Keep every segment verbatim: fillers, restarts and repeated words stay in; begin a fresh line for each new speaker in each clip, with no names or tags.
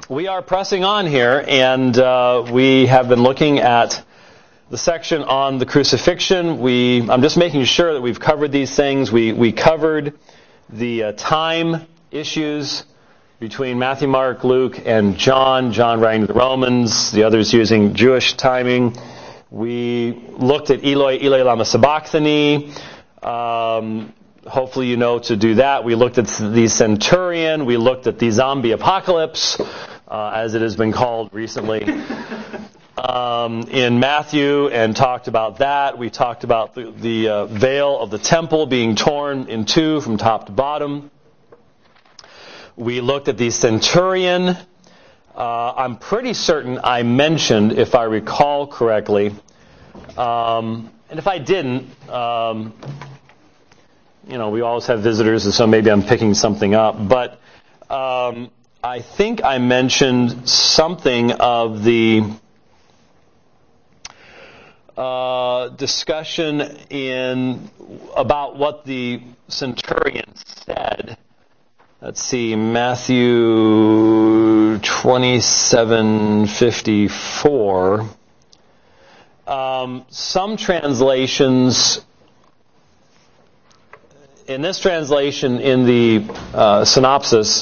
we are pressing on here, and uh, we have been looking at the section on the crucifixion. We, I'm just making sure that we've covered these things. We we covered the uh, time issues between Matthew, Mark, Luke, and John. John writing to the Romans, the others using Jewish timing. We looked at Eloi, Eloi lama sabachthani. Um, hopefully you know to do that. We looked at the centurion. We looked at the zombie apocalypse, uh, as it has been called recently, um, in Matthew, and talked about that. We talked about the, the uh, veil of the temple being torn in two from top to bottom. We looked at the centurion. Uh, I'm pretty certain I mentioned, if I recall correctly, um, and if I didn't, um, you know, we always have visitors, and so maybe I'm picking something up. But um, I think I mentioned something of the uh, discussion in about what the centurion said. Let's see, Matthew twenty-seven fifty-four. Um, some translations, in this translation, in the uh, synopsis,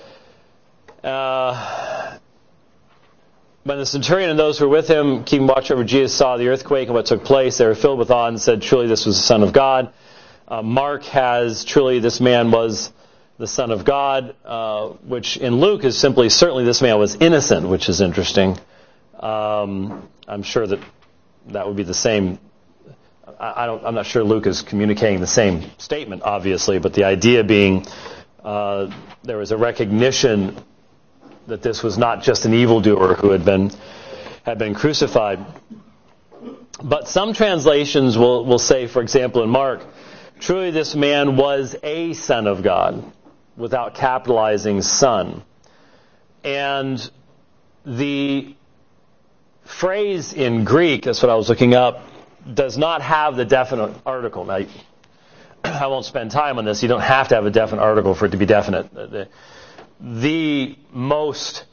uh, when the centurion and those who were with him, keeping watch over Jesus, saw the earthquake and what took place, they were filled with awe and said, "Truly this was the Son of God." Uh, Mark has, "Truly this man was the Son of God," uh, which in Luke is simply, "Certainly this man was innocent," which is interesting. Um, I'm sure that that would be the same. I, I don't, I'm not sure Luke is communicating the same statement, obviously, but the idea being uh, there was a recognition that this was not just an evildoer who had been had been crucified. But some translations will, will say, for example, in Mark, "Truly this man was a Son of God," without capitalizing son. And the phrase in Greek, that's what I was looking up, does not have the definite article. Now, I won't spend time on this. You don't have to have a definite article for it to be definite. The, the most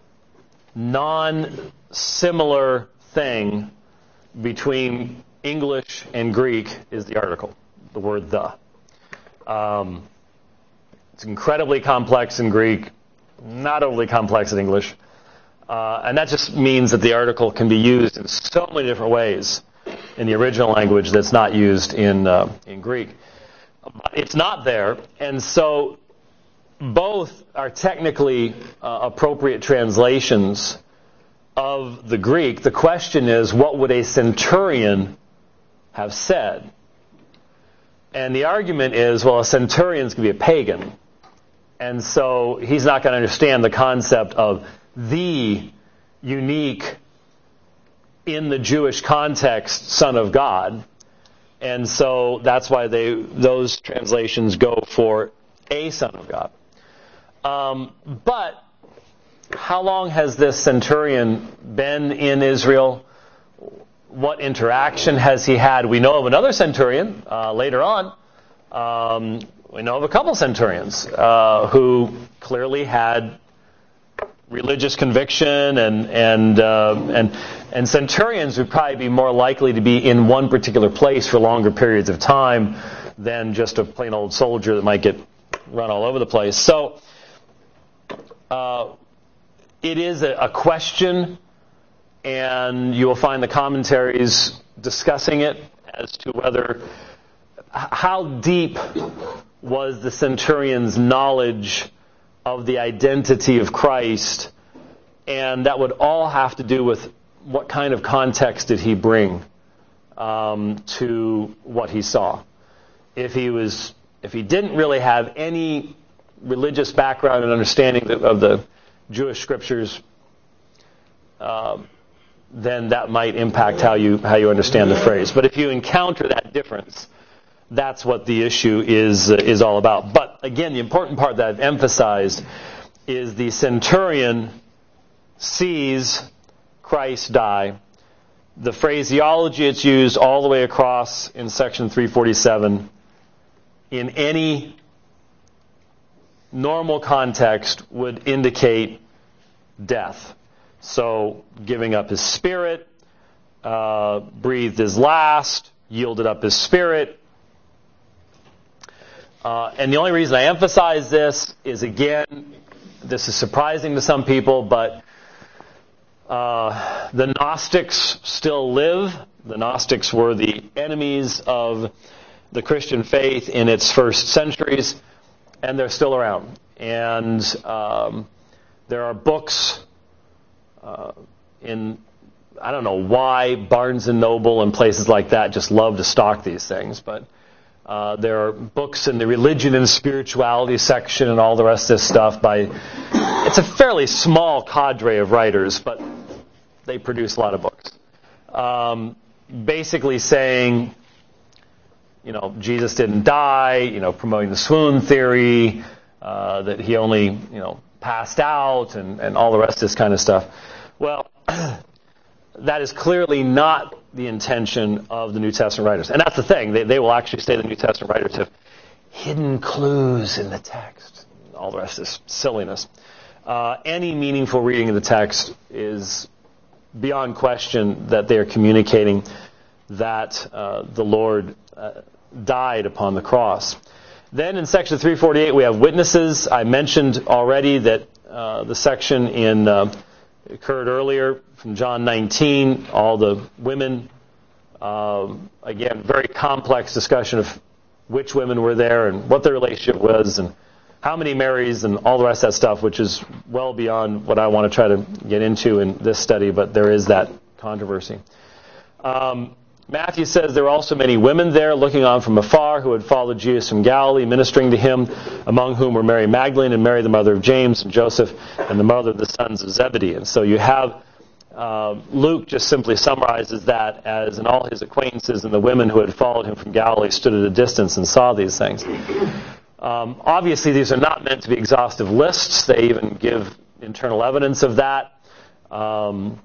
non-similar thing between English and Greek is the article, the word "the." Um, It's incredibly complex in Greek, not overly complex in English. Uh, and that just means that the article can be used in so many different ways in the original language that's not used in uh, in Greek. But it's not there, and so both are technically uh, appropriate translations of the Greek. The question is, what would a centurion have said? And the argument is, well, a centurion's going to be a pagan. And so he's not going to understand the concept of the unique, in the Jewish context, Son of God. And so that's why they those translations go for a Son of God. Um, but how long has this centurion been in Israel? What interaction has he had? We know of another centurion uh, later on. Um, we know of a couple centurions uh, who clearly had religious conviction, and and uh, and and centurions would probably be more likely to be in one particular place for longer periods of time than just a plain old soldier that might get run all over the place. So uh, it is a, a question. And you will find the commentaries discussing it as to whether, how deep was the centurion's knowledge of the identity of Christ, and that would all have to do with what kind of context did he bring um, to what he saw. If he was, if he didn't really have any religious background and understanding of the Jewish scriptures, uh, then that might impact how you how you understand the phrase. But if you encounter that difference, that's what the issue is uh, is all about. But again, the important part that I've emphasized is the centurion sees Christ die. The phraseology it's used all the way across in section three forty-seven, in any normal context, would indicate death. So giving up his spirit, uh, breathed his last, yielded up his spirit. Uh, and the only reason I emphasize this is, again, this is surprising to some people, but uh, the Gnostics still live. The Gnostics were the enemies of the Christian faith in its first centuries, and they're still around. And um, there are books uh, in, I don't know why, Barnes and Noble and places like that just love to stock these things, but uh, there are books in the religion and spirituality section and all the rest of this stuff by, it's a fairly small cadre of writers, but they produce a lot of books. Um, basically saying, you know, Jesus didn't die, you know, promoting the swoon theory, uh, that he only, you know, passed out, and, and all the rest of this kind of stuff. Well, that is clearly not the intention of the New Testament writers. And that's the thing. They, they will actually say the New Testament writers have hidden clues in the text. All the rest of this silliness. Uh, any meaningful reading of the text is beyond question that they are communicating that uh, the Lord uh, died upon the cross. Then in section three forty-eight we have witnesses. I mentioned already that uh, the section in uh, occurred earlier from John nineteen, all the women. Um, again, very complex discussion of which women were there and what their relationship was and how many Marys and all the rest of that stuff, which is well beyond what I want to try to get into in this study, but there is that controversy. Um, Matthew says there were also many women there looking on from afar who had followed Jesus from Galilee, ministering to him, among whom were Mary Magdalene and Mary the mother of James and Joseph and the mother of the sons of Zebedee. And so you have uh, Luke just simply summarizes that as, and all his acquaintances and the women who had followed him from Galilee stood at a distance and saw these things. Um, obviously, these are not meant to be exhaustive lists. They even give internal evidence of that. Um,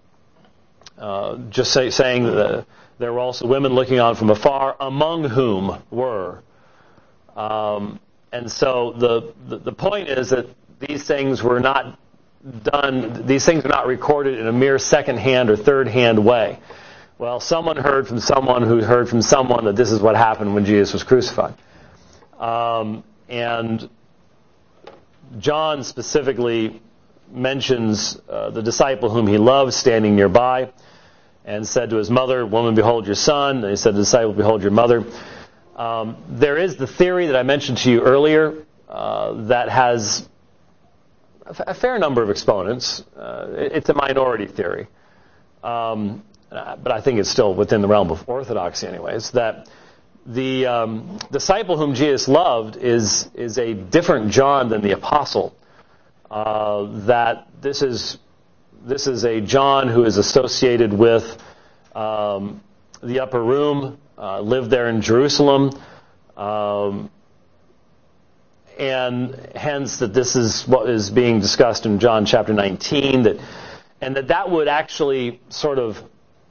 uh, just say, saying that there were also women looking on from afar, among whom were. Um, and so the, the the point is that these things were not done, these things were not recorded in a mere second-hand or third-hand way. Well, someone heard from someone who heard from someone that this is what happened when Jesus was crucified. Um, and John specifically mentions uh, the disciple whom he loved standing nearby and said to his mother, "Woman, behold your son." And he said to the disciple, "Behold your mother." Um, there is the theory that I mentioned to you earlier uh, that has a, f- a fair number of exponents. Uh, it, it's a minority theory. Um, but I think it's still within the realm of orthodoxy anyways, that the um, disciple whom Jesus loved is is a different John than the apostle. Uh, that this is this is a John who is associated with um, the upper room, uh, lived there in Jerusalem, um, and hence that this is what is being discussed in John chapter nineteen. That and that that would actually sort of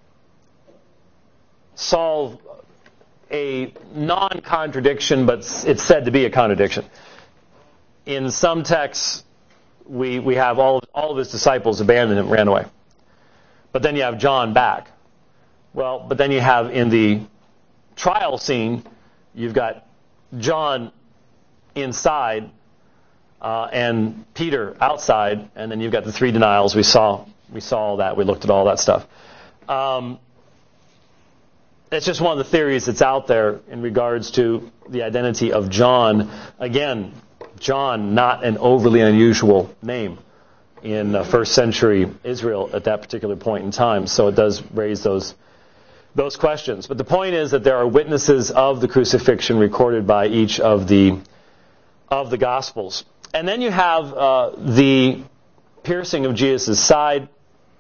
solve a non-contradiction, but it's said to be a contradiction. In some texts, we we have all all of his disciples abandoned him, ran away. But then you have John back. Well, but then you have in the trial scene, you've got John inside uh, and Peter outside, and then you've got the three denials. We saw we saw all that. We looked at all that stuff. Um, It's just one of the theories that's out there in regards to the identity of John. Again, John, not an overly unusual name in uh, first century Israel at that particular point in time. So it does raise those those questions. But the point is that there are witnesses of the crucifixion recorded by each of the of the Gospels. And then you have uh, the piercing of Jesus' side,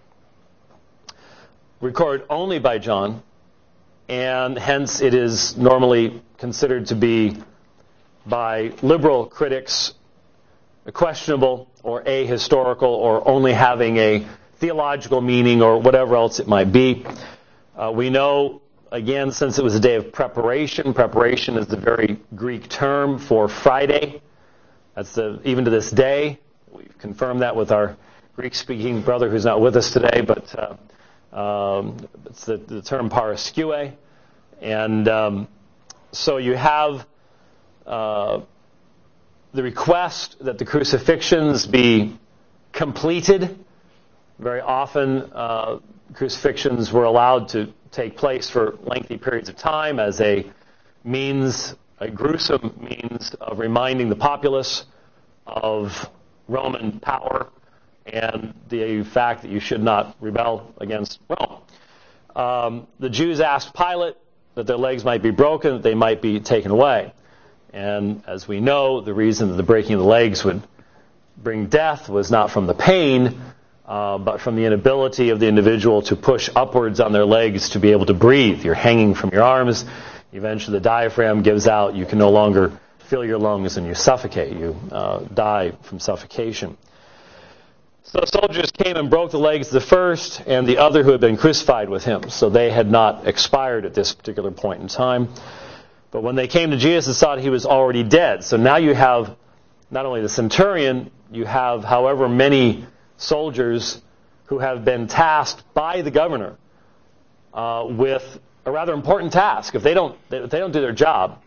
recorded only by John. And hence it is normally considered to be, by liberal critics, questionable or ahistorical or only having a theological meaning or whatever else it might be. Uh, we know, again, since it was a day of preparation, preparation is the very Greek term for Friday. That's the, even to this day, we've confirmed that with our Greek-speaking brother who's not with us today, but uh, um, it's the, the term paraskeue. And um, so you have uh, the request that the crucifixions be completed. Very often, uh, crucifixions were allowed to take place for lengthy periods of time as a means, a gruesome means of reminding the populace of Roman power and the fact that you should not rebel against Rome. Um, the Jews asked Pilate that their legs might be broken, that they might be taken away. And as we know, the reason that the breaking of the legs would bring death was not from the pain, uh, but from the inability of the individual to push upwards on their legs to be able to breathe. You're hanging from your arms. Eventually the diaphragm gives out. You can no longer fill your lungs and you suffocate. You uh, die from suffocation. So the soldiers came and broke the legs of the first and the other who had been crucified with him. So they had not expired at this particular point in time. But when they came to Jesus and saw that he was already dead. So now you have not only the centurion, you have however many soldiers who have been tasked by the governor uh, with a rather important task. If they don't, if they don't do their job,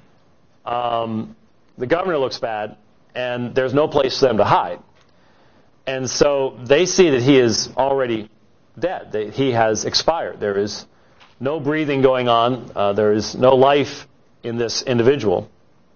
um, the governor looks bad, and there's no place for them to hide. And so they see that he is already dead. They, he has expired. There is no breathing going on. Uh, there is no life in this individual.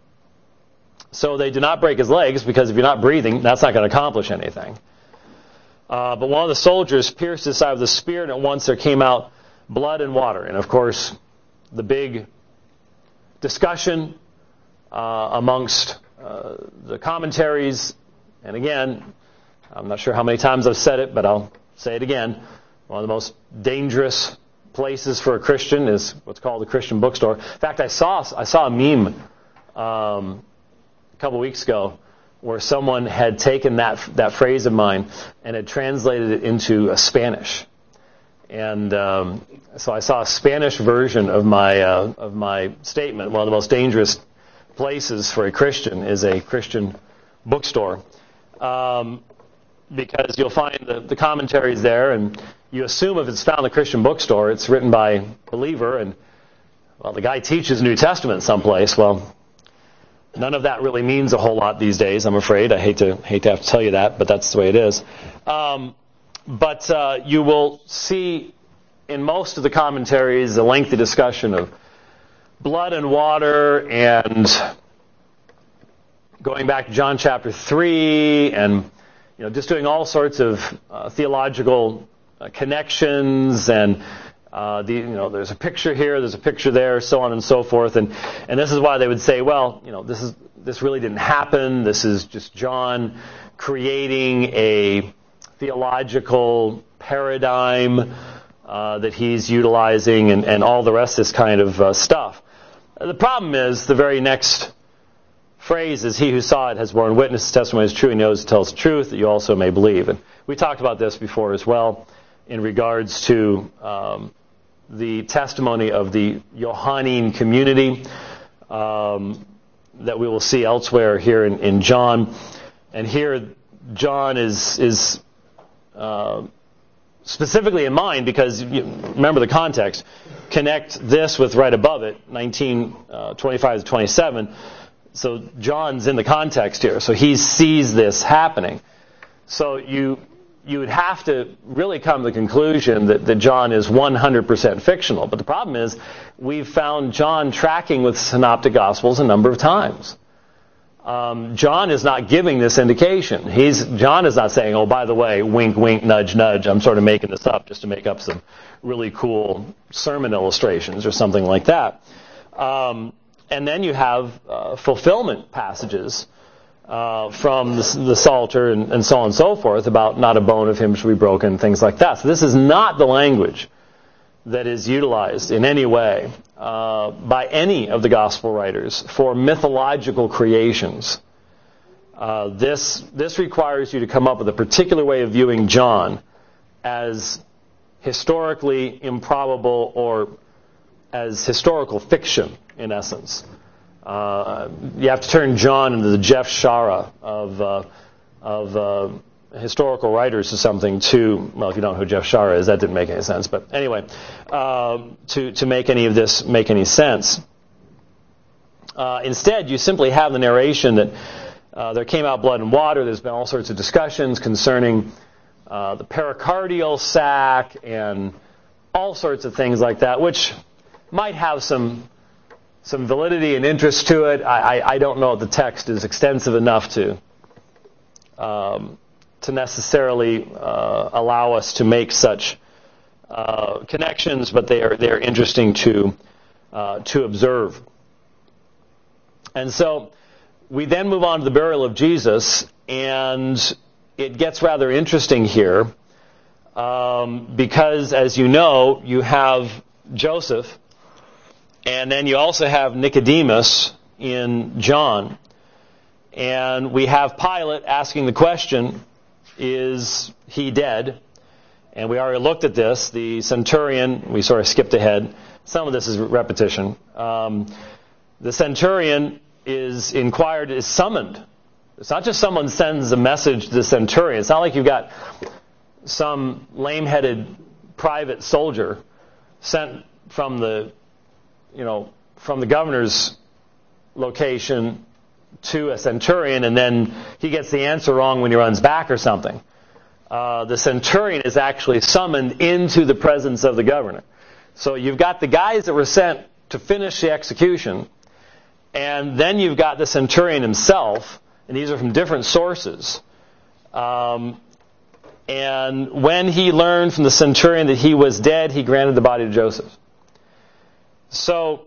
So they do not break his legs, because if you're not breathing, that's not going to accomplish anything. Uh, but one of the soldiers pierced his side with a spear, and at once there came out blood and water. And of course, the big discussion uh, amongst uh, the commentaries, and again, I'm not sure how many times I've said it, but I'll say it again. One of the most dangerous places for a Christian is what's called a Christian bookstore. In fact, I saw I saw a meme um, a couple weeks ago where someone had taken that that phrase of mine and had translated it into a Spanish. And um, so I saw a Spanish version of my uh, of my statement. One of the most dangerous places for a Christian is a Christian bookstore. Um, because you'll find the, the commentaries there, and you assume if it's found in a Christian bookstore, it's written by a believer, and, well, the guy teaches New Testament someplace. Well, none of that really means a whole lot these days, I'm afraid. I hate to hate to have to tell you that, but that's the way it is. Um, but uh, you will see in most of the commentaries a lengthy discussion of blood and water, and going back to John chapter three, and you know, just doing all sorts of uh, theological uh, connections, and uh, the, you know, there's a picture here, there's a picture there, so on and so forth, and and this is why they would say, well, you know, this is this really didn't happen. This is just John creating a theological paradigm uh, that he's utilizing, and, and all the rest of this kind of uh, stuff. The problem is the very next phrase is, he who saw it has borne witness, his testimony is true, he knows, tells the truth, that you also may believe. And we talked about this before as well in regards to um, the testimony of the Johannine community um, that we will see elsewhere here in, in John. And here John is is uh, specifically in mind, because you remember the context. Connect this with right above it, nineteen twenty-five to twenty-seven. So John's in the context here. So he sees this happening. So you you would have to really come to the conclusion that, that John is one hundred percent fictional. But the problem is, we've found John tracking with Synoptic Gospels a number of times. Um, John is not giving this indication. He's John is not saying, oh, by the way, wink, wink, nudge, nudge, I'm sort of making this up just to make up some really cool sermon illustrations or something like that. Um, and then you have uh, fulfillment passages uh, from the, the Psalter and, and so on and so forth about not a bone of him shall be broken, things like that. So this is not the language that is utilized in any way uh, by any of the gospel writers for mythological creations. Uh, this this requires you to come up with a particular way of viewing John as historically improbable, or as historical fiction, in essence. Uh, you have to turn John into the Jeff Shara of uh, of uh, historical writers or something to, well, if you don't know who Jeff Shara is, that didn't make any sense. But anyway, um, to, to make any of this make any sense. Uh, instead, you simply have the narration that uh, there came out blood and water. There's been all sorts of discussions concerning uh, the pericardial sac and all sorts of things like that, which might have some some validity and interest to it. I, I, I don't know if the text is extensive enough to um, to necessarily uh, allow us to make such uh, connections, but they are they are interesting to uh, to observe. And so we then move on to the burial of Jesus, and it gets rather interesting here um, because, as you know, you have Joseph, and then you also have Nicodemus in John. And we have Pilate asking the question, is he dead? And we already looked at this. The centurion, we sort of skipped ahead. Some of this is repetition. Um, the centurion is inquired, is summoned. It's not just someone sends a message to the centurion. It's not like you've got some lame-headed private soldier sent from the, you know, from the governor's location to a centurion, and then he gets the answer wrong when he runs back or something. Uh, the centurion is actually summoned into the presence of the governor. So you've got the guys that were sent to finish the execution, and then you've got the centurion himself, and these are from different sources. Um, and when he learned from the centurion that he was dead, he granted the body to Joseph. So,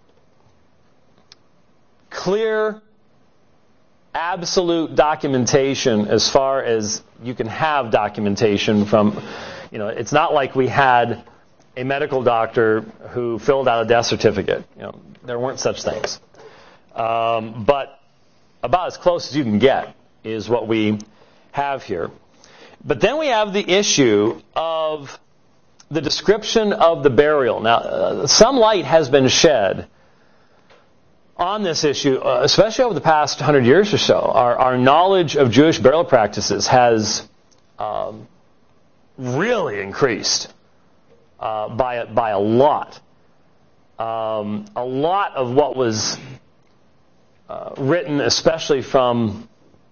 clear, absolute documentation as far as you can have documentation from, you know, it's not like we had a medical doctor who filled out a death certificate. You know, there weren't such things. Um, but about as close as you can get is what we have here. But then we have the issue of the description of the burial. Now, uh, some light has been shed on this issue, uh, especially over the past hundred years or so. Our, our knowledge of Jewish burial practices has um, really increased uh, by, by a lot. Um, a lot of what was uh, written, especially from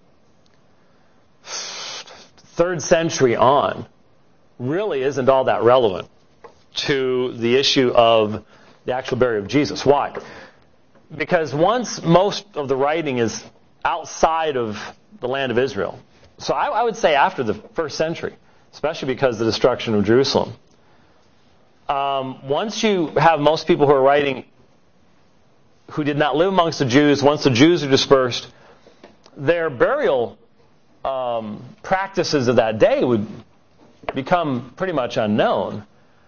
third century on, really isn't all that relevant to the issue of the actual burial of Jesus. Why? Because once most of the writing is outside of the land of Israel, so I, I would say after the first century, especially because of the destruction of Jerusalem, um, once you have most people who are writing who did not live amongst the Jews, once the Jews are dispersed, their burial um, practices of that day would become pretty much unknown.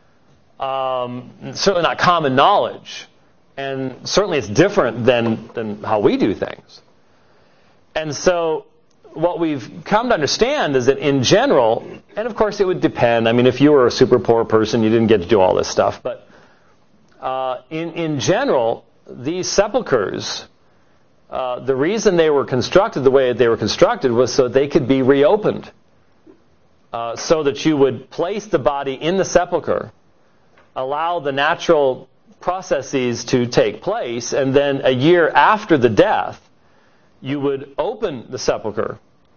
Um, certainly not common knowledge. And certainly it's different than, than how we do things. And so what we've come to understand is that in general, and of course it would depend. I mean, if you were a super poor person, you didn't get to do all this stuff. But uh, in, in general, these sepulchres, uh, the reason they were constructed the way that they were constructed was so they could be reopened. Uh, so that you would place the body in the sepulcher, allow the natural processes to take place, and then a year after the death, you would open the sepulcher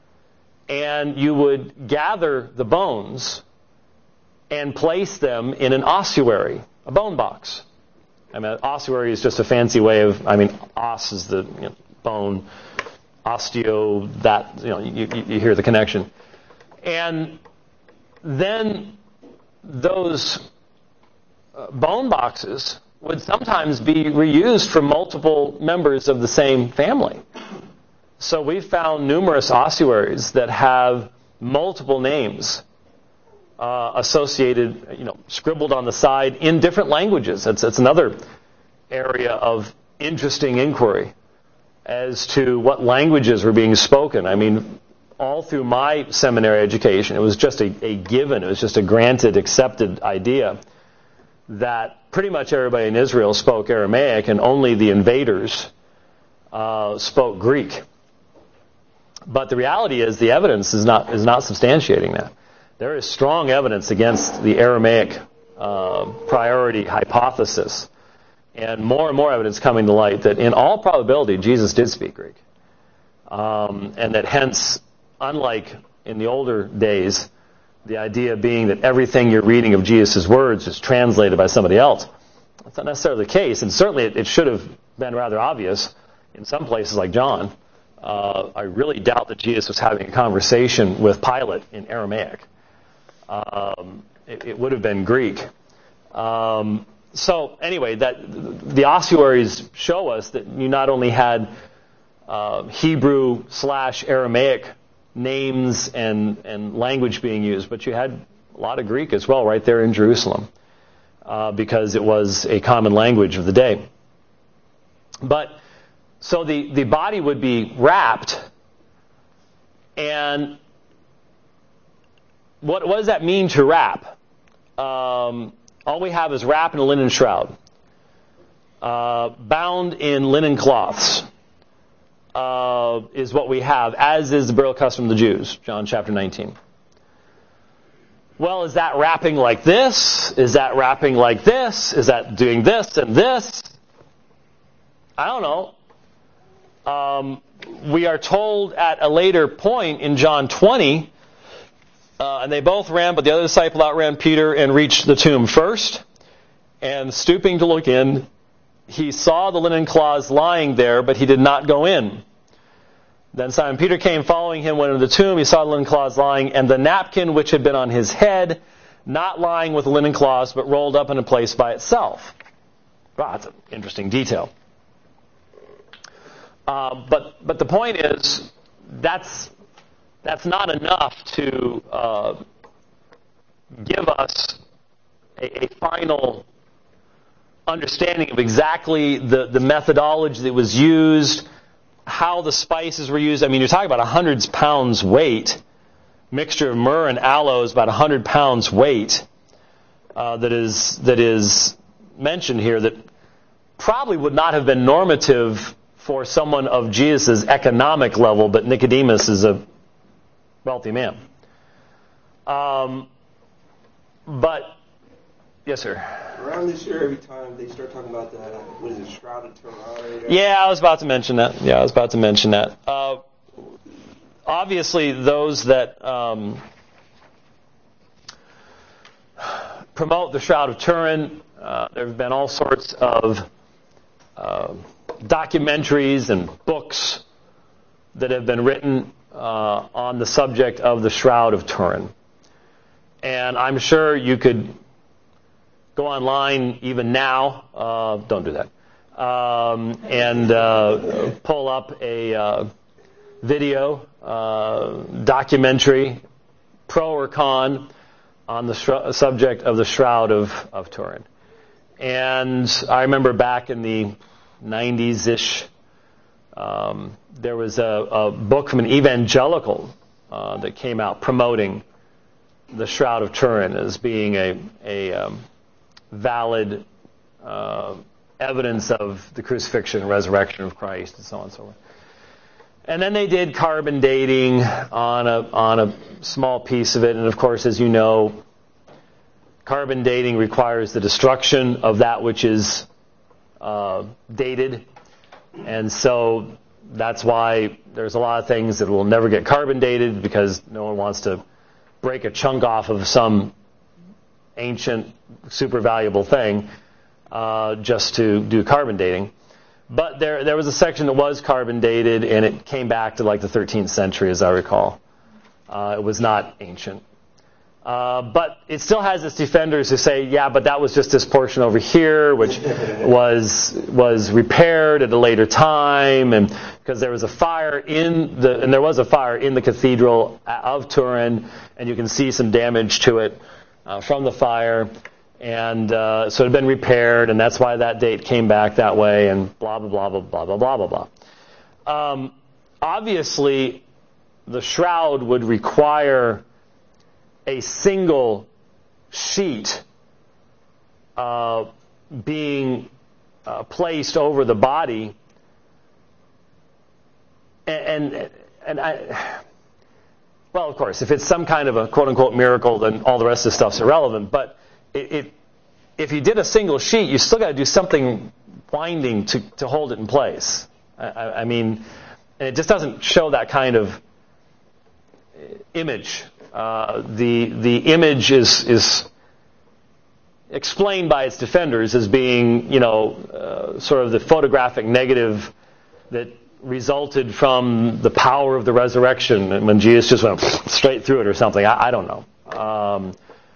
and you would gather the bones and place them in an ossuary, a bone box. I mean, ossuary is just a fancy way of, I mean, os is the you know, bone, osteo, that, you know, you, you hear the connection. And then those uh, bone boxes would sometimes be reused for multiple members of the same family. So we've found numerous ossuaries that have multiple names uh, associated, you know, scribbled on the side in different languages. It's, it's another area of interesting inquiry as to what languages were being spoken. I mean, all through my seminary education, it was just a, a given, it was just a granted, accepted idea that pretty much everybody in Israel spoke Aramaic and only the invaders uh, spoke Greek. But the reality is the evidence is not is not substantiating that. There is strong evidence against the Aramaic uh, priority hypothesis, and more and more evidence coming to light that in all probability Jesus did speak Greek, um, and that hence, unlike in the older days, the idea being that everything you're reading of Jesus' words is translated by somebody else. That's not necessarily the case, and certainly it, it should have been rather obvious in some places like John. Uh, I really doubt that Jesus was having a conversation with Pilate in Aramaic. Um, it, it would have been Greek. Um, so anyway, that the ossuaries show us that you not only had uh, Hebrew slash Aramaic names and, and language being used, but you had a lot of Greek as well right there in Jerusalem, uh, because it was a common language of the day. But so the, the body would be wrapped, and what, what does that mean to wrap? Um, all we have is wrap in a linen shroud, uh, bound in linen cloths, uh, is what we have, as is the burial custom of the Jews, John chapter nineteen. Well, is that wrapping like this? Is that wrapping like this? Is that doing this and this? I don't know. Um, we are told at a later point in John twenty, uh, and they both ran, but the other disciple outran Peter and reached the tomb first. And stooping to look in, he saw the linen cloths lying there, but he did not go in. Then Simon Peter came following him, went into the tomb. He saw the linen cloths lying, and the napkin which had been on his head, not lying with the linen cloths, but rolled up in a place by itself. Wow, that's an interesting detail. Uh, but but the point is, that's that's not enough to uh, give us a, a final understanding of exactly the, the methodology that was used, how the spices were used. I mean, you're talking about one hundred pounds weight. Mixture of myrrh and aloe is about one hundred pounds weight uh, that is that is mentioned here, that probably would not have been normative for someone of Jesus' economic level, but Nicodemus is a wealthy man. Um, but, yes, sir?
Around this year, every time they start talking about the, what is it, Shroud of Turin?
Yeah, I was about to mention that. Yeah, I was about to mention that. Uh, obviously, those that um, promote the Shroud of Turin, uh, there have been all sorts of uh, documentaries and books that have been written uh, on the subject of the Shroud of Turin. And I'm sure you could go online even now, uh, don't do that, um, and uh, pull up a uh, video, uh, documentary, pro or con, on the shro- subject of the Shroud of, of Turin. And I remember back in the nineties-ish, um, there was a, a book from an evangelical uh, that came out promoting the Shroud of Turin as being a, a um, valid uh, evidence of the crucifixion and resurrection of Christ, and so on and so forth. And then they did carbon dating on a on a small piece of it, and of course, as you know, carbon dating requires the destruction of that which is uh, dated, and so that's why there's a lot of things that will never get carbon dated, because no one wants to break a chunk off of some ancient, super valuable thing uh, just to do carbon dating. But there there was a section that was carbon dated, and it came back to like the thirteenth century, as I recall. Uh, it was not ancient. Uh, but it still has its defenders who say, yeah, but that was just this portion over here, which was was repaired at a later time, and because there was a fire in the and there was a fire in the cathedral of Turin, and you can see some damage to it uh, from the fire, and uh, so it had been repaired, and that's why that date came back that way, and blah blah blah blah blah blah blah blah blah. Um, obviously, the shroud would require a single sheet uh, being uh, placed over the body, and, and and I, well, of course, if it's some kind of a quote-unquote miracle, then all the rest of the stuff's irrelevant. But it, it, if you did a single sheet, you still got to do something winding to, to hold it in place. I, I, I mean, and it just doesn't show that kind of image. Uh, the the image is is explained by its defenders as being, you know, uh, sort of the photographic negative that resulted from the power of the resurrection, and when Jesus just went straight through it or something. I, I don't know. Um,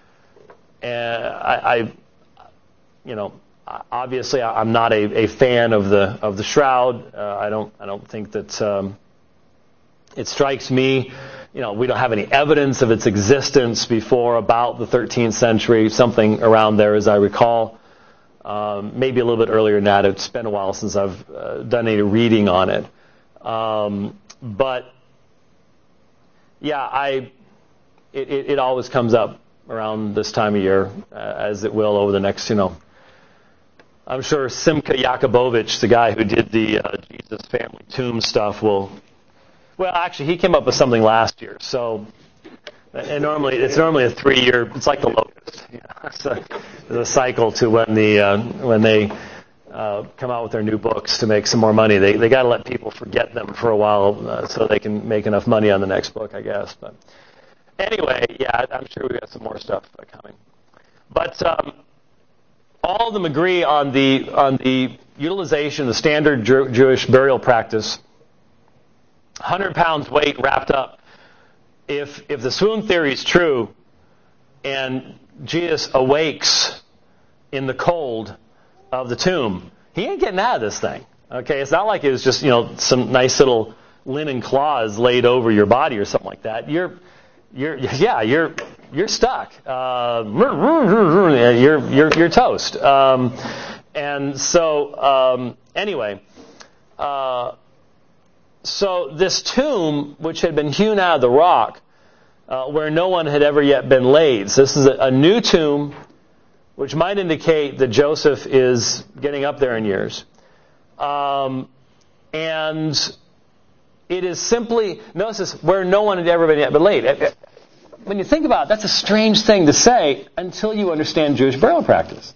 and I, I, you know, obviously I'm not a, a fan of the of the shroud. Uh, I don't I don't think that um, it strikes me. You know, we don't have any evidence of its existence before about the thirteenth century, something around there, as I recall. Um, maybe a little bit earlier than that. It's been a while since I've uh, done any reading on it. Um, but yeah, I it, it, it always comes up around this time of year, uh, as it will over the next, you know. I'm sure Simcha Yakubovich, the guy who did the uh, Jesus Family Tomb stuff, will. Well, actually, he came up with something last year. So, and normally it's normally a three-year. It's like the locust. You know, it's a, there's a cycle to when the uh, when they. Uh, come out with their new books to make some more money. They they got to let people forget them for a while uh, so they can make enough money on the next book, I guess. But anyway, yeah, I'm sure we got some more stuff uh, coming. But um, all of them agree on the on the utilization of the standard Jew- Jewish burial practice. one hundred pounds weight wrapped up. If if the swoon theory is true, and Jesus awakes in the cold of the tomb, he ain't getting out of this thing. Okay, it's not like it was just, you know, some nice little linen cloths laid over your body or something like that. You're, you're, yeah, you're, you're stuck. Uh, you're, you're, you're toast. Um, and so, um, anyway, uh, so this tomb, which had been hewn out of the rock, uh, where no one had ever yet been laid. So this is a, a new tomb, which might indicate that Joseph is getting up there in years. Um, and it is simply, notice this, where no one had ever been yet been laid. When you think about it, that's a strange thing to say until you understand Jewish burial practice.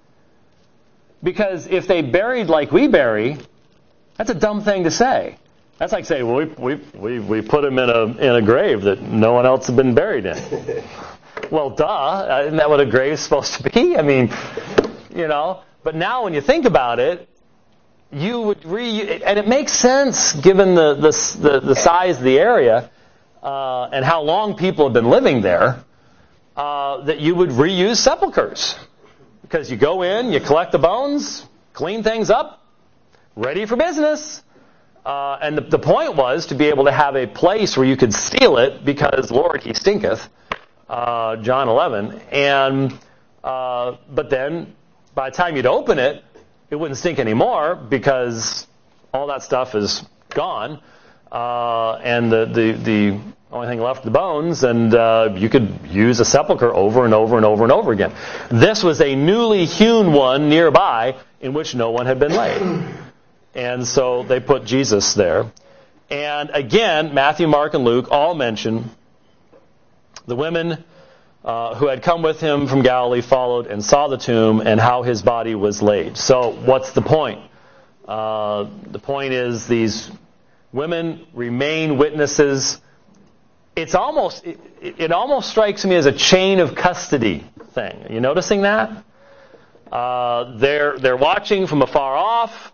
Because if they buried like we bury, that's a dumb thing to say. That's like saying, well, we we we, we put him in a in a grave that no one else had been buried in. Well, duh. Isn't that what a grave is supposed to be? I mean, you know. But now when you think about it, you would re... And it makes sense given the the, the, the size of the area uh, and how long people have been living there, uh, that you would reuse sepulchers. Because you go in, you collect the bones, clean things up, ready for business. Uh, and the, the point was to be able to have a place where you could steal it because, Lord, he stinketh. Uh, John eleven, and uh, but then by the time you'd open it, it wouldn't stink anymore because all that stuff is gone, uh, and the, the the only thing left are the bones, and uh, you could use a sepulcher over and over and over and over again. This was a newly hewn one nearby in which no one had been laid, and so they put Jesus there. And again, Matthew, Mark, and Luke all mention the women uh, who had come with him from Galilee followed and saw the tomb and how his body was laid. So what's the point? Uh, the point is these women remain witnesses. It's almost it, it almost strikes me as a chain of custody thing. Are you noticing that? Uh, they're they're watching from afar off.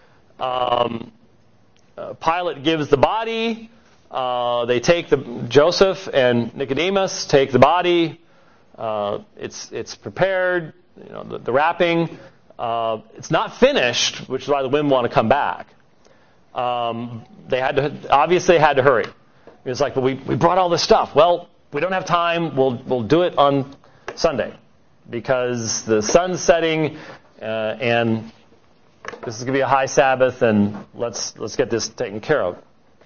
Um, uh, Pilate gives the body. Uh, they take the Joseph and Nicodemus take the body. Uh, it's it's prepared. You know the, the wrapping. Uh, it's not finished, which is why the women want to come back. Um, they had to obviously they had to hurry. It's like, but we we brought all this stuff. Well, we don't have time. We'll we'll do it on Sunday because the sun's setting uh, and this is going to be a high Sabbath, and let's let's get this taken care of.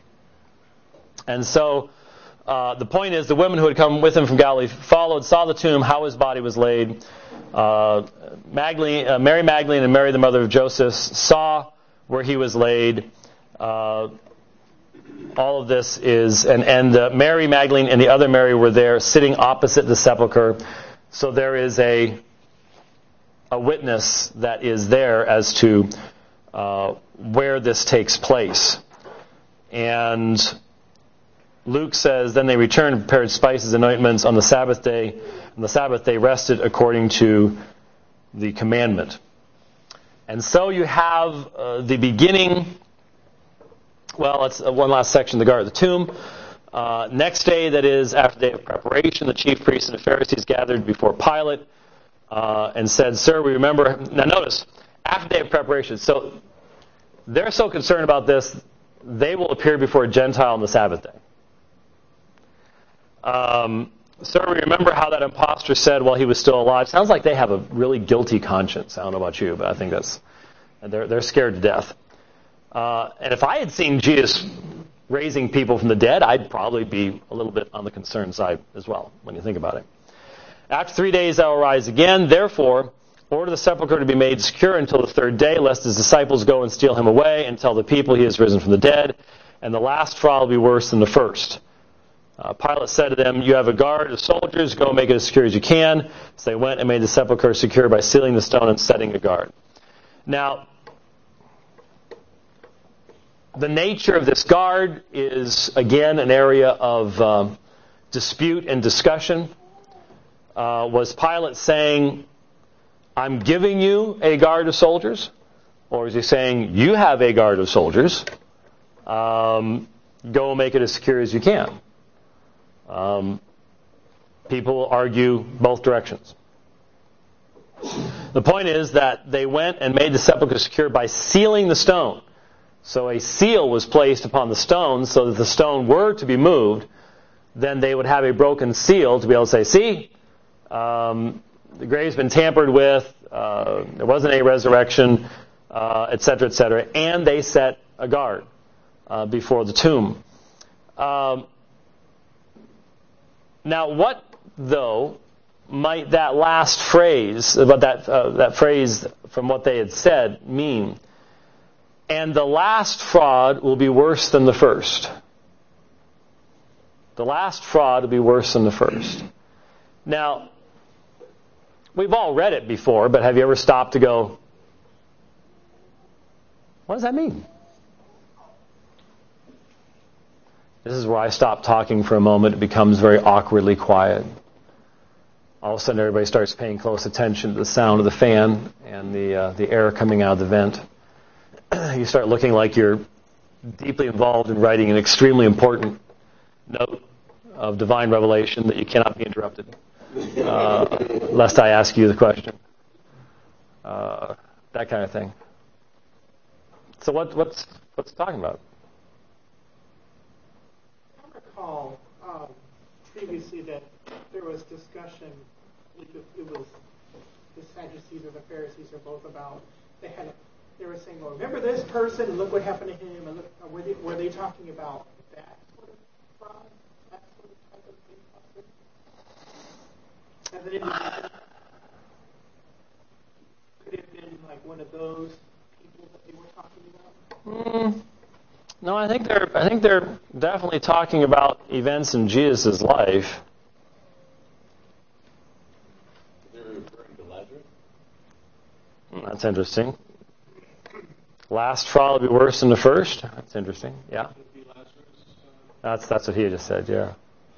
And so uh, the point is the women who had come with him from Galilee followed, saw the tomb, how his body was laid. Uh, Magdalene, uh, Mary Magdalene and Mary, the mother of Joseph, saw where he was laid. Uh, all of this is, and, and uh, Mary Magdalene and the other Mary were there sitting opposite the sepulcher. So there is a, a witness that is there as to uh, where this takes place. And Luke says, then they returned and prepared spices and ointments on the Sabbath day. On the Sabbath they rested according to the commandment. And so you have uh, the beginning. Well, let's uh, one last section, the guard of the tomb. Uh, next day, that is, after the day of preparation, the chief priests and the Pharisees gathered before Pilate uh, and said, Sir, we remember... Now notice, after the day of preparation. So they're so concerned about this, they will appear before a Gentile on the Sabbath day. Um, Sir, we remember how that impostor said while he was still alive. Sounds like they have a really guilty conscience. I don't know about you, but I think that's... They're, they're scared to death. Uh, and if I had seen Jesus raising people from the dead, I'd probably be a little bit on the concerned side as well, when you think about it. After three days I will rise again. Therefore, order the sepulchre to be made secure until the third day, lest his disciples go and steal him away and tell the people he has risen from the dead. And the last trial will be worse than the first. Uh, Pilate said to them, You have a guard of soldiers. Go make it as secure as you can. So they went and made the sepulchre secure by sealing the stone and setting a guard. Now, the nature of this guard is, again, an area of um, dispute and discussion. Uh, was Pilate saying, I'm giving you a guard of soldiers? Or is he saying, you have a guard of soldiers? Um, go make it as secure as you can. Um, people argue both directions. The point is that they went and made the sepulchre secure by sealing the stone. So a seal was placed upon the stone so that the stone were to be moved, then they would have a broken seal to be able to say, see, um, the grave's been tampered with, uh, there wasn't a resurrection, uh, et cetera, et cetera. And they set a guard uh, before the tomb. Um, now, what, though, might that last phrase, about that, uh, that phrase from what they had said, mean? And the last fraud will be worse than the first. The last fraud will be worse than the first. Now, we've all read it before, but have you ever stopped to go, what does that mean? This is where I stop talking for a moment. It becomes very awkwardly quiet. All of a sudden, everybody starts paying close attention to the sound of the fan and the uh, the air coming out of the vent. You start looking like you're deeply involved in writing an extremely important note of divine revelation that you cannot be interrupted, uh, lest I ask you the question. Uh, that kind of thing. So what, what's what's it talking about?
I recall um, previously that there was discussion, it, it was the Sadducees or the Pharisees or both about, they had a They were saying, well, remember this person, and look what happened to him, and look, were they, were they talking about that sort of fraud, that sort of type of thing? As an individual? Could it have been like one of those people that they were talking about?
Mm, no, I think they're. I think they're definitely talking about events in Jesus' life.
They're referring to Lazarus?
Mm, that's interesting. Last trial will be worse than the first. That's interesting. Yeah. That's that's what he just said. Yeah.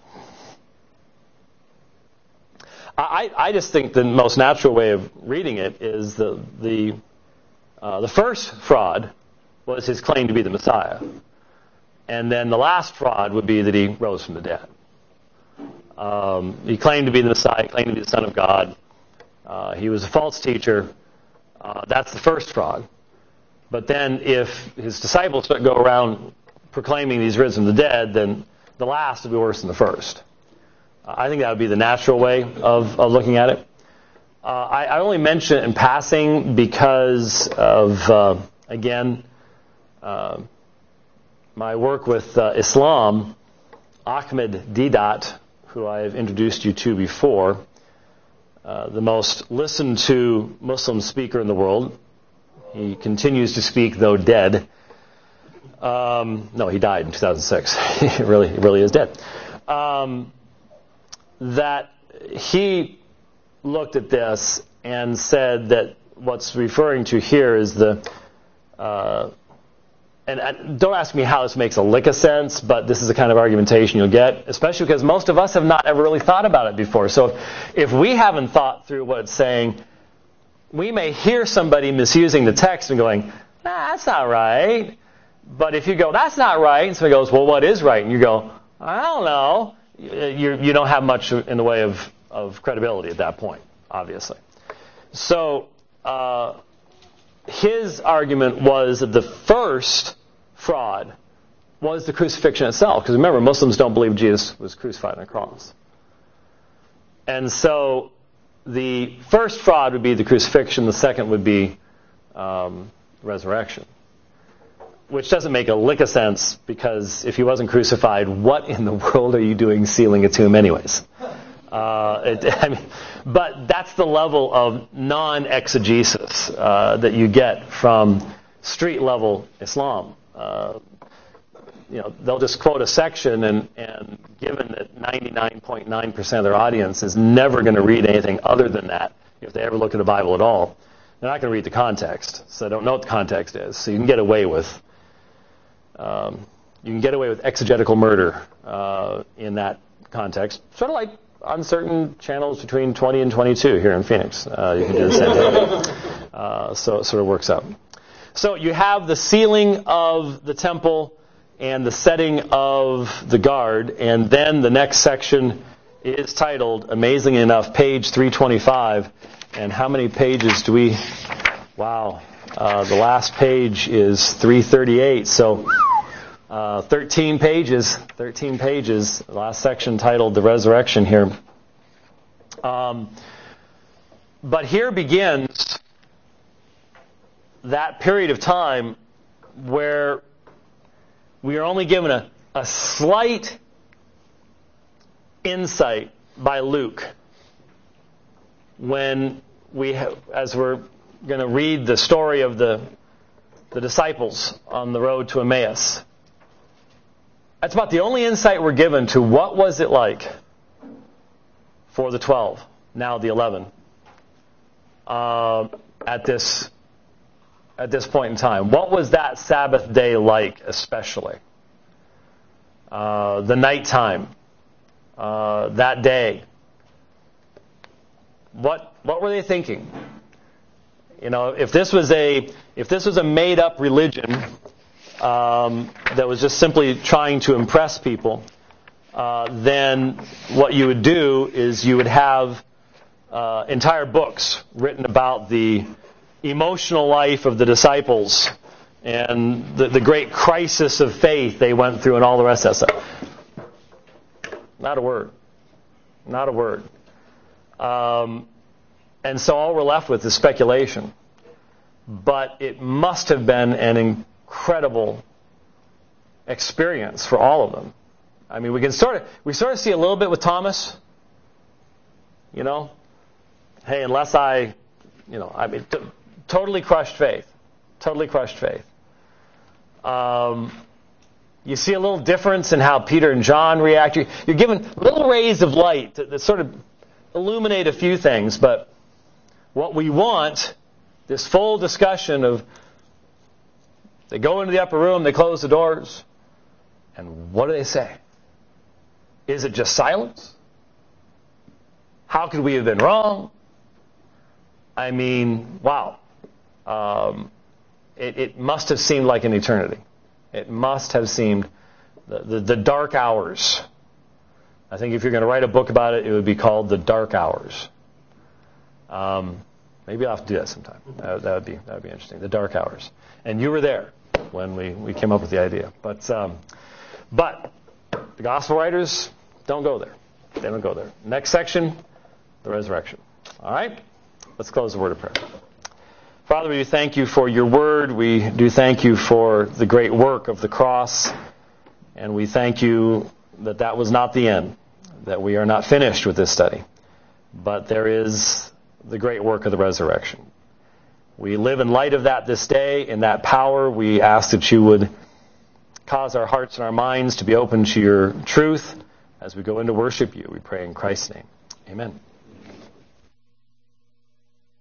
I I just think the most natural way of reading it is the the uh, the first fraud was his claim to be the Messiah, and then the last fraud would be that he rose from the dead. Um, he claimed to be the Messiah, he claimed to be the Son of God. Uh, he was a false teacher. Uh, that's the first fraud. But then if his disciples go around proclaiming he's risen from the dead, then the last will be worse than the first. Uh, I think that would be the natural way of, of looking at it. Uh, I, I only mention it in passing because of, uh, again, uh, my work with uh, Islam. Ahmed Deedat, who I have introduced you to before, uh, the most listened to Muslim speaker in the world. He continues to speak, though dead. Um, no, he died in two thousand six. he really, he really is dead. Um, that he looked at this and said that what's referring to here is the, uh, and, and don't ask me how this makes a lick of sense, but this is the kind of argumentation you'll get, especially because most of us have not ever really thought about it before. So if, if we haven't thought through what it's saying, we may hear somebody misusing the text and going, nah, that's not right. But if you go, that's not right, and somebody goes, well, what is right? And you go, I don't know. You, you don't have much in the way of, of credibility at that point, obviously. So uh, his argument was that the first fraud was the crucifixion itself. Because remember, Muslims don't believe Jesus was crucified on a cross. And so the first fraud would be the crucifixion. The second would be um, resurrection. Which doesn't make a lick of sense, because if he wasn't crucified, what in the world are you doing sealing a tomb anyways? Uh, it, I mean, but that's the level of non-exegesis uh, that you get from street-level Islam. Uh, you know, they'll just quote a section, and, and given that ninety-nine point nine percent of their audience is never going to read anything other than that, if they ever look at the Bible at all, they're not going to read the context, so they don't know what the context is. So you can get away with um, you can get away with exegetical murder uh, in that context, sort of like on certain channels between twenty and twenty-two here in Phoenix. Uh, you can do the same thing. Uh, so it sort of works out. So you have the sealing of the temple and the setting of the guard, and then the next section is titled, amazingly enough, page three twenty-five. And how many pages do we... Wow. Uh, the last page is three thirty-eight. So uh, thirteen pages. thirteen pages. The last section titled The Resurrection here. Um, but here begins that period of time where we are only given a, a slight insight by Luke when we have, as we're going to read the story of the the disciples on the road to Emmaus. That's about the only insight we're given to what was it like for the twelve, now the eleven, uh, at this at this point in time. What was that Sabbath day like, especially? Uh, the nighttime, uh, that day. What what were they thinking? You know, if this was a if this was a made up religion um, that was just simply trying to impress people, uh, then what you would do is you would have uh, entire books written about the emotional life of the disciples and the, the great crisis of faith they went through and all the rest of that stuff. Not a word. Not a word. Um, and so all we're left with is speculation. But it must have been an incredible experience for all of them. I mean, we can sort of we sort of see a little bit with Thomas. You know, hey, unless I, you know, I mean, t- totally crushed faith, totally crushed faith. Um, you see a little difference in how Peter and John react. You're, you're given little rays of light that, that sort of illuminate a few things, but what we want, this full discussion of, they go into the upper room, they close the doors, and what do they say? Is it just silence? How could we have been wrong? I mean, wow. Um, it, it must have seemed like an eternity. It must have seemed the, the, the dark hours. I think if you're going to write a book about it, it would be called The Dark Hours. Um, maybe I'll have to do that sometime. That, that would be that would be interesting. The Dark Hours. And you were there when we, we came up with the idea. But um, but the gospel writers don't go there. They don't go there. Next section, the resurrection. All right? Let's close the word of prayer. Father, we do thank you for your word. We do thank you for the great work of the cross. And we thank you that that was not the end, that we are not finished with this study. But there is the great work of the resurrection. We live in light of that this day, in that power. We ask that you would cause our hearts and our minds to be open to your truth as we go into worship you. We pray in Christ's name. Amen.